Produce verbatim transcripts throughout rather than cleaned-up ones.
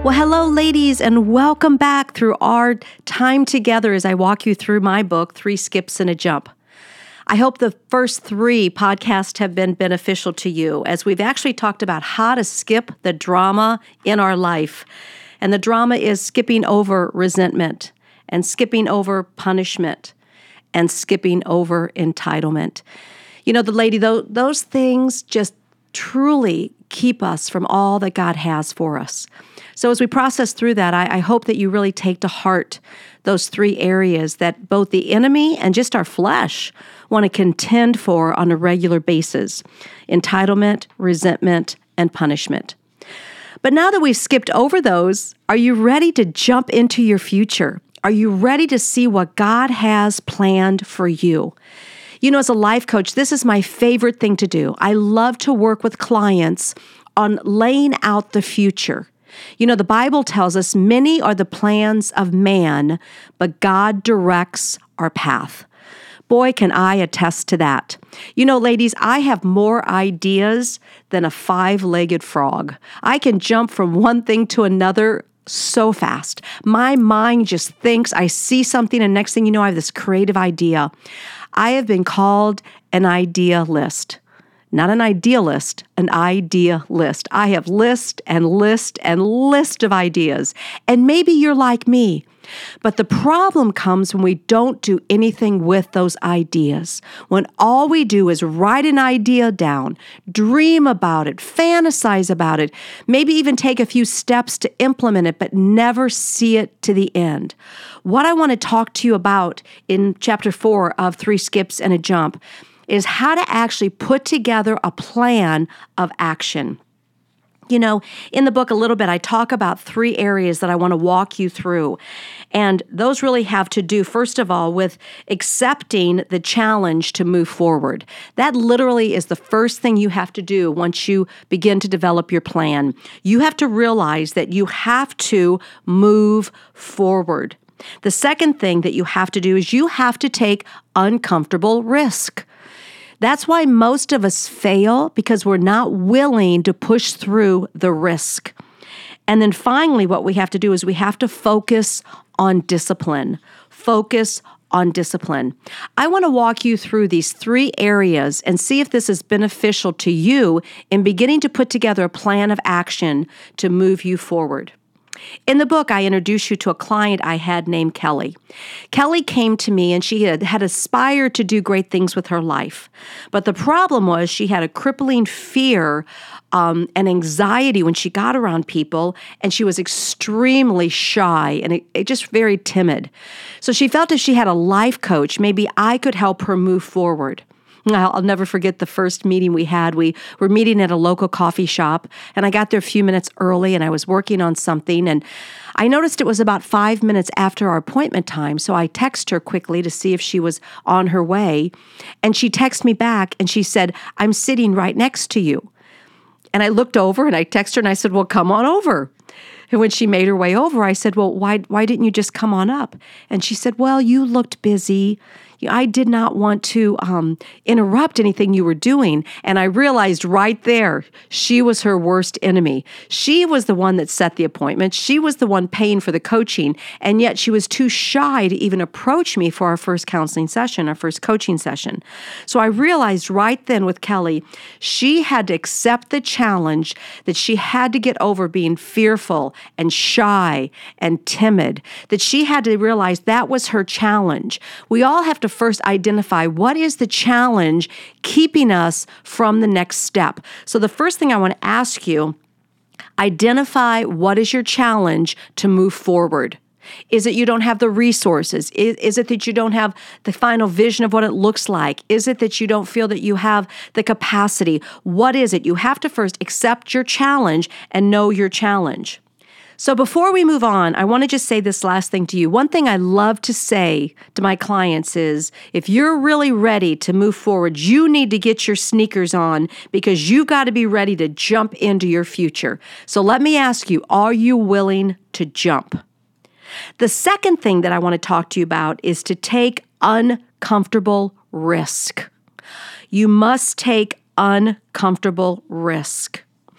Well, hello, ladies, and welcome back through our time together as I walk you through my book, Three Skips and a Jump. I hope the first three podcasts have been beneficial to you as we've actually talked about how to skip the drama in our life. And the drama is skipping over resentment and skipping over punishment and skipping over entitlement. You know, the lady, those, those things just truly keep us from all that God has for us. So as we process through that, I, I hope that you really take to heart those three areas that both the enemy and just our flesh want to contend for on a regular basis: entitlement, resentment, and punishment. But now that we've skipped over those, are you ready to jump into your future? Are you ready to see what God has planned for you? You know, as a life coach, this is my favorite thing to do. I love to work with clients on laying out the future. You know, the Bible tells us many are the plans of man, but God directs our path. Boy, can I attest to that. You know, ladies, I have more ideas than a five-legged frog. I can jump from one thing to another so fast. My mind just thinks, I see something, and next thing you know, I have this creative idea. I have been called an idealist. Not an idealist, an idea list. I have list and list and list of ideas. And maybe you're like me. But the problem comes when we don't do anything with those ideas. When all we do is write an idea down, dream about it, fantasize about it, maybe even take a few steps to implement it, but never see it to the end. What I want to talk to you about in chapter four of Three Skips and a Jump is how to actually put together a plan of action. You know, in the book a little bit, I talk about three areas that I want to walk you through. And those really have to do, first of all, with accepting the challenge to move forward. That literally is the first thing you have to do once you begin to develop your plan. You have to realize that you have to move forward. The second thing that you have to do is you have to take uncomfortable risk. That's why most of us fail, because we're not willing to push through the risk. And then finally, what we have to do is we have to focus on discipline. Focus on discipline. I want to walk you through these three areas and see if this is beneficial to you in beginning to put together a plan of action to move you forward. In the book, I introduced you to a client I had named Kelly. Kelly came to me and she had, had aspired to do great things with her life. But the problem was she had a crippling fear um, and anxiety when she got around people, and she was extremely shy and it, it just very timid. So she felt if she had a life coach, maybe I could help her move forward. I'll never forget the first meeting we had. We were meeting at a local coffee shop, and I got there a few minutes early, and I was working on something, and I noticed it was about five minutes after our appointment time, so I texted her quickly to see if she was on her way, and she texted me back, and she said, "I'm sitting right next to you." And I looked over, and I texted her, and I said, "Well, come on over." And when she made her way over, I said, "Well, why why didn't you just come on up?" And she said, "Well, you looked busy. I did not want to um, interrupt anything you were doing." And I realized right there, she was her worst enemy. She was the one that set the appointment. She was the one paying for the coaching. And yet she was too shy to even approach me for our first counseling session, our first coaching session. So I realized right then with Kelly, she had to accept the challenge that she had to get over being fearful and shy and timid, that she had to realize that was her challenge. We all have to first identify what is the challenge keeping us from the next step. So the first thing I want to ask you, identify what is your challenge to move forward. Is it you don't have the resources? Is, is it that you don't have the final vision of what it looks like? Is it that you don't feel that you have the capacity? What is it? You have to first accept your challenge and know your challenge. So before we move on, I want to just say this last thing to you. One thing I love to say to my clients is, if you're really ready to move forward, you need to get your sneakers on because you've got to be ready to jump into your future. So let me ask you, are you willing to jump? The second thing that I want to talk to you about is to take uncomfortable risk. You must take uncomfortable risk.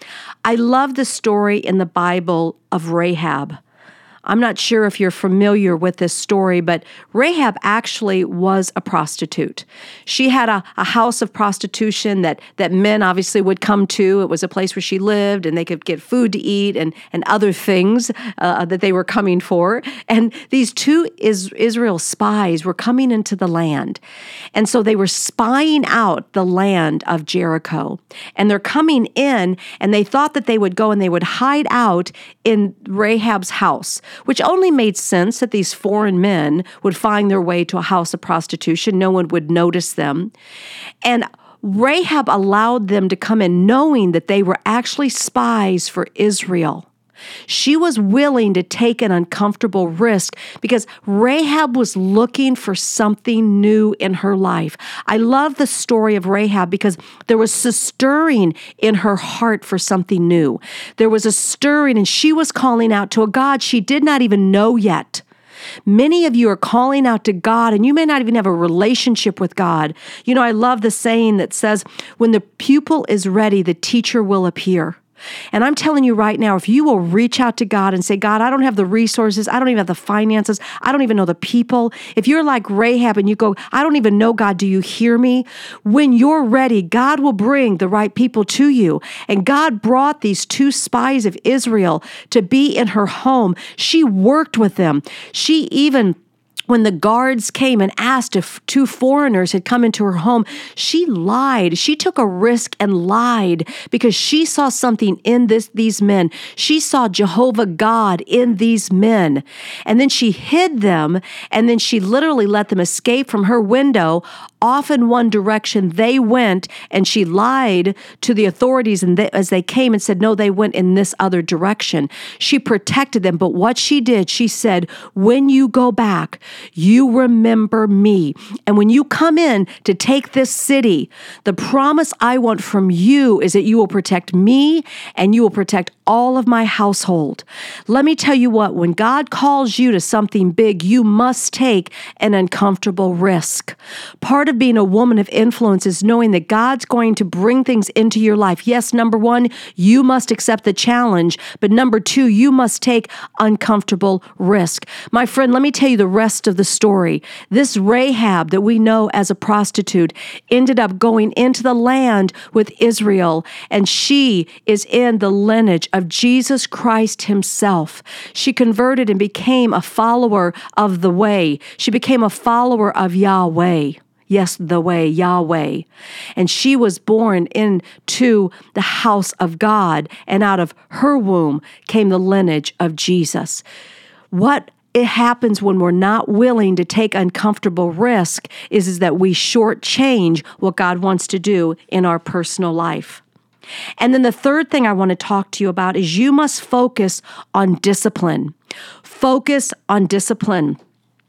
I love the story in the Bible of Rahab. I'm not sure if you're familiar with this story, but Rahab actually was a prostitute. She had a, a house of prostitution that, that men obviously would come to. It was a place where she lived, and they could get food to eat and, and other things uh, that they were coming for. And these two is, Israel spies were coming into the land. And so they were spying out the land of Jericho. And they're coming in, and they thought that they would go and they would hide out in Rahab's house, which only made sense that these foreign men would find their way to a house of prostitution. No one would notice them. And Rahab allowed them to come in knowing that they were actually spies for Israel. She was willing to take an uncomfortable risk because Rahab was looking for something new in her life. I love the story of Rahab because there was a stirring in her heart for something new. There was a stirring, and she was calling out to a God she did not even know yet. Many of you are calling out to God, and you may not even have a relationship with God. You know, I love the saying that says, when the pupil is ready, the teacher will appear. And I'm telling you right now, if you will reach out to God and say, God, I don't have the resources, I don't even have the finances, I don't even know the people. If you're like Rahab and you go, I don't even know God, do you hear me? When you're ready, God will bring the right people to you. And God brought these two spies of Israel to be in her home. She worked with them. She even When the guards came and asked if two foreigners had come into her home, she lied. She took a risk and lied because she saw something in this, these men. She saw Jehovah God in these men. And then she hid them, and then she literally let them escape from her window off in one direction. They went, and she lied to the authorities and they, as they came and said, no, they went in this other direction. She protected them. But what she did, she said, when you go back, you remember me. And when you come in to take this city, the promise I want from you is that you will protect me and you will protect all of my household. Let me tell you what, when God calls you to something big, you must take an uncomfortable risk. Part of being a woman of influence is knowing that God's going to bring things into your life. Yes, number one, you must accept the challenge, but number two, you must take uncomfortable risk. My friend, let me tell you the rest of the story. This Rahab that we know as a prostitute ended up going into the land with Israel, and she is in the lineage of Jesus Christ himself. She converted and became a follower of the way. She became a follower of Yahweh. Yes, the way, Yahweh. And she was born into the house of God, and out of her womb came the lineage of Jesus. What it happens when we're not willing to take uncomfortable risk is, is that we shortchange what God wants to do in our personal life. And then the third thing I want to talk to you about is you must focus on discipline. Focus on discipline.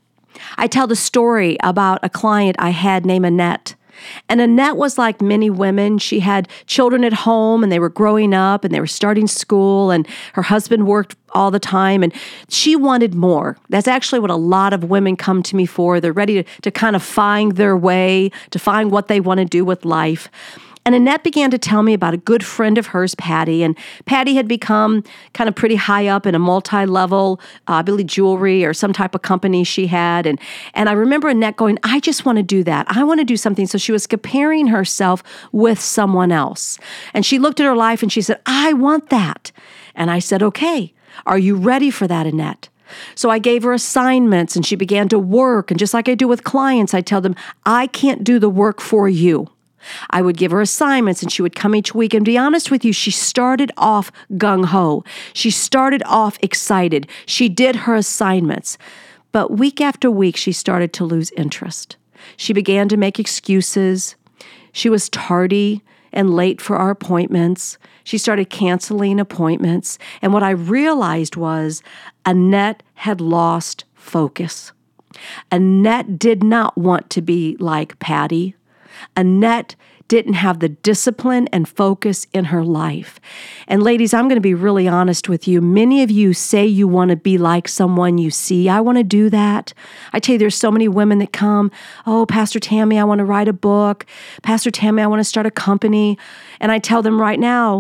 I tell the story about a client I had named Annette. And Annette was like many women. She had children at home, and they were growing up, and they were starting school, and her husband worked all the time, and she wanted more. That's actually what a lot of women come to me for. They're ready to, to kind of find their way, to find what they want to do with life. And Annette began to tell me about a good friend of hers, Patty, and Patty had become kind of pretty high up in a multi-level, uh, I believe jewelry or some type of company she had. And, and I remember Annette going, I just want to do that. I want to do something. So she was comparing herself with someone else. And she looked at her life and she said, I want that. And I said, okay, are you ready for that, Annette? So I gave her assignments and she began to work. And just like I do with clients, I tell them, I can't do the work for you. I would give her assignments and she would come each week. And to be honest with you, she started off gung-ho. She started off excited. She did her assignments. But week after week, she started to lose interest. She began to make excuses. She was tardy and late for our appointments. She started canceling appointments. And what I realized was Annette had lost focus. Annette did not want to be like Patty. Annette didn't have the discipline and focus in her life. And ladies, I'm going to be really honest with you. Many of you say you want to be like someone you see. I want to do that. I tell you, there's so many women that come, oh, Pastor Tammy, I want to write a book. Pastor Tammy, I want to start a company. And I tell them right now,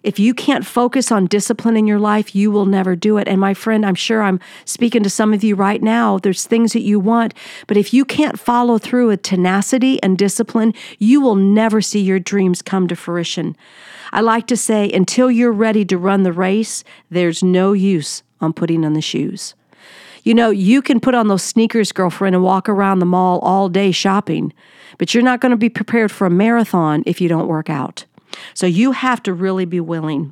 If you can't focus on discipline in your life, you will never do it. And my friend, I'm sure I'm speaking to some of you right now. There's things that you want, but if you can't follow through with tenacity and discipline, you will never see your dreams come to fruition. I like to say, until you're ready to run the race, there's no use on putting on the shoes. You know, you can put on those sneakers, girlfriend, and walk around the mall all day shopping, but you're not going to be prepared for a marathon if you don't work out. So you have to really be willing.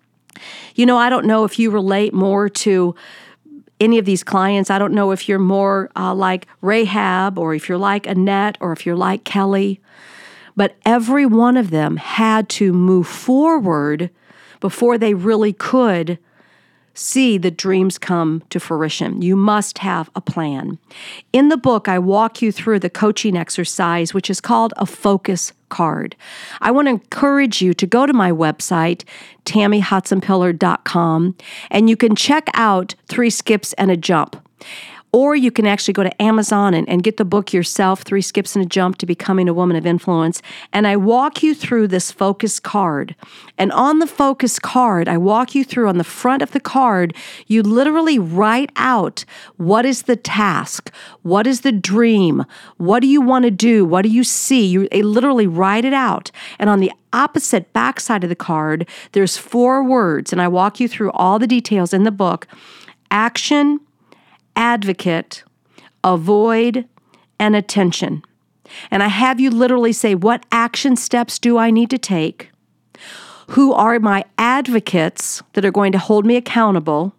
You know, I don't know if you relate more to any of these clients. I don't know if you're more uh, like Rahab, or if you're like Annette, or if you're like Kelly. But every one of them had to move forward before they really could see the dreams come to fruition. You must have a plan. In the book, I walk you through the coaching exercise, which is called a focus card. I want to encourage you to go to my website, tammy hotson pillar dot com, and you can check out Three Skips and a Jump. Or you can actually go to Amazon and, and get the book yourself, Three Skips and a Jump to Becoming a Woman of Influence. And I walk you through this focus card. And on the focus card, I walk you through on the front of the card, you literally write out what is the task, what is the dream, what do you want to do, what do you see? You literally write it out. And on the opposite backside of the card, there's four words. And I walk you through all the details in the book: action, advocate, avoid, and attention. And I have you literally say, what action steps do I need to take? Who are my advocates that are going to hold me accountable?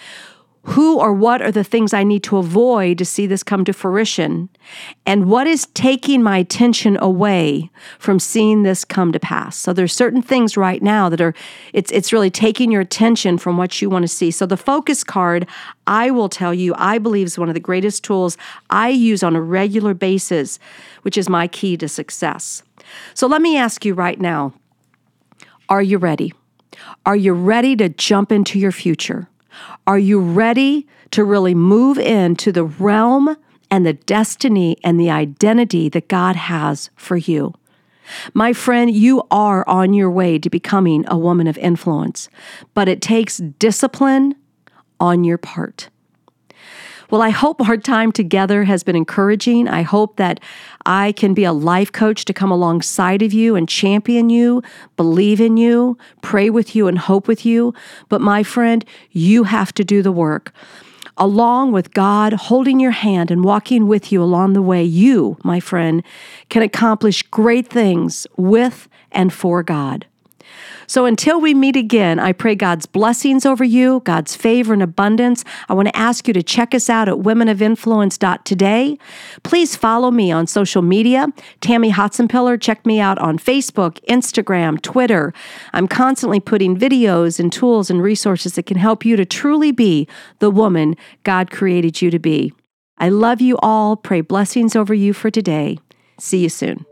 Who or what are the things I need to avoid to see this come to fruition? And what is taking my attention away from seeing this come to pass? So there's certain things right now that are, it's it's really taking your attention from what you want to see. So the focus card, I will tell you, I believe is one of the greatest tools I use on a regular basis, which is my key to success. So let me ask you right now, are you ready? Are you ready to jump into your future? Are you ready to really move into the realm and the destiny and the identity that God has for you? My friend, you are on your way to becoming a woman of influence, but it takes discipline on your part. Well, I hope our time together has been encouraging. I hope that I can be a life coach to come alongside of you and champion you, believe in you, pray with you, and hope with you. But my friend, you have to do the work. Along with God holding your hand and walking with you along the way, you, my friend, can accomplish great things with and for God. So until we meet again, I pray God's blessings over you, God's favor and abundance. I want to ask you to check us out at women of influence dot today. Please follow me on social media, Tammy Hotson Pillar. Check me out on Facebook, Instagram, Twitter. I'm constantly putting videos and tools and resources that can help you to truly be the woman God created you to be. I love you all. Pray blessings over you for today. See you soon.